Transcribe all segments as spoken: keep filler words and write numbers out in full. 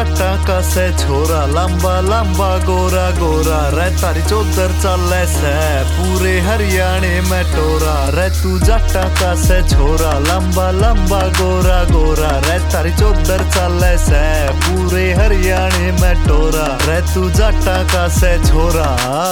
जट्टा का से छोरा, लंबा लंबा गोरा गोरा रे तारी चौधर चले से पूरे हरियाणे में टोरा रे। तू जट्टा का से छोरा, लंबा लंबा गोरा गोरा रे तारी चौधर चले से पूरे हरियाणे में टोरा रे। तू जट्टा का से छोरा।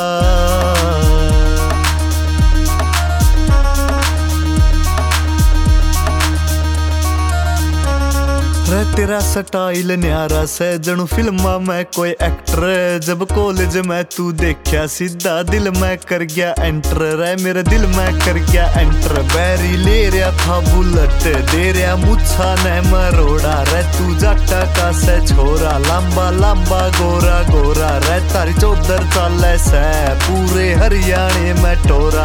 रे तेरा स्टाइल न्यारा से जणु फिल्मा में कोई एक्टर। जब कॉलेज में तू देखा सीधा दिल में कर गया एंटर रे, मेरे दिल में कर गया एंटर। बैरी ले रहा था बुलेट, दे रहा मुच्छा ने मरोड़ा रे। तू जट्टा का से छोरा, लंबा लंबा गोरा गोरा रे तारी चौधर चले से पूरे हरियाणे में टोरा।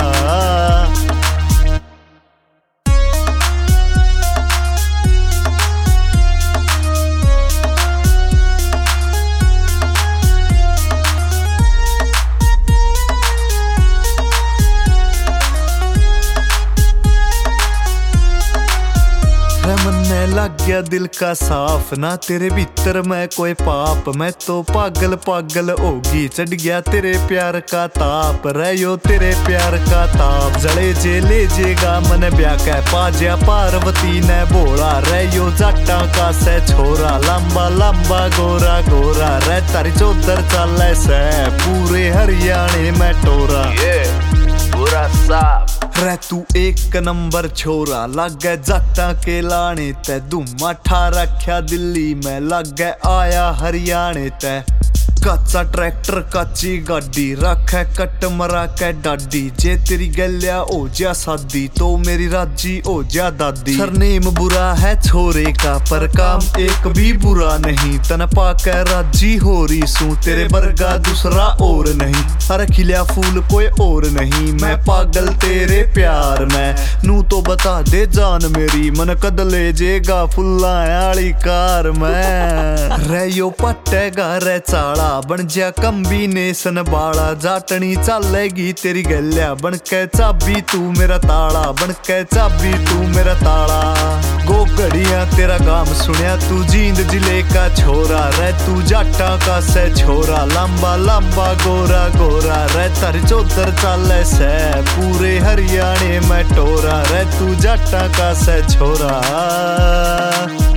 मन्ने लग गया दिल का साफ, ना तेरे भीतर में कोई पाप। मैं तो पागल पागल होगी, चढ़ गया तेरे प्यार का ताप रे यो तेरे प्यार का ताप। जले जे ले जेगा मन ब्याह के पाजा पार्वती ने बोला रे। यो जट्टा का से छोरा, लंबा लंबा गोरा गोरा रे तारी चौधर चले से पूरे हरियाणे में टोरा। पूरा साफ रे तू एक नंबर छोरा, लग गए जट्टा के लाने ते। धुमा ठा रख्या दिल्ली में, लग गए आया हरियाणे ते। कच्चा ट्रैक्टर कच्ची गाड़ी, रखे कट मरा के डाडी। जे तेरी गलिया हो जा सादी, तो मेरी राजी हो जा दादी। सरनेम बुरा है छोरे का, पर काम एक भी बुरा नहीं। तन पाकर राजी हो रही सू, तेरे बरगा दूसरा और नहीं। हर खिलिया फूल कोई और नहीं, मैं पागल तेरे प्यार में। नू तो बता दे जान मेरी, मन कद ले जेगा फुल्ला आली कार में। रे यो पट्टेगा रे चाड़ा, बन जा कम्बिनेशन बाड़ा। जाटनी चलेगी तेरी गलिया, बन के चाबी तू मेरा ताला। बन के चाबी तू मेरा ताला। गो घड़िया तेरा काम सुनिया, तू जींद जिले का छोरा रे। तू जट्टा का से छोरा, लंबा लंबा गोरा गोरा रे तारी चौधर चले से पूरे हरियाणे में टोरा रे। तू जट्टा का से छोरा।